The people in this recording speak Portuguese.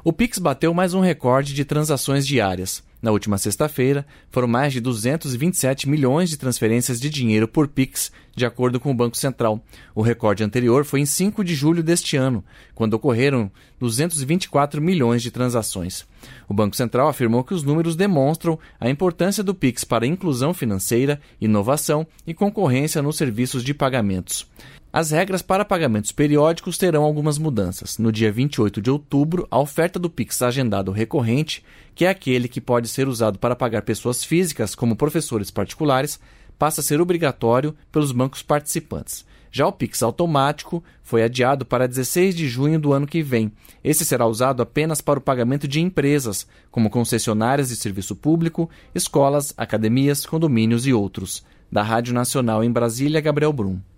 O Pix bateu mais um recorde de transações diárias. Na última sexta-feira, foram mais de 227 milhões de transferências de dinheiro por Pix, de acordo com o Banco Central. O recorde anterior foi em 5 de julho deste ano, quando ocorreram 224 milhões de transações. O Banco Central afirmou que os números demonstram a importância do Pix para a inclusão financeira, inovação e concorrência nos serviços de pagamentos. As regras para pagamentos periódicos terão algumas mudanças. No dia 28 de outubro, a oferta do Pix agendado recorrente, que é aquele que pode ser usado para pagar pessoas físicas, como professores particulares, passa a ser obrigatório pelos bancos participantes. Já o Pix automático foi adiado para 16 de junho do ano que vem. Esse será usado apenas para o pagamento de empresas, como concessionárias de serviço público, escolas, academias, condomínios e outros. Da Rádio Nacional em Brasília, Gabriel Brum.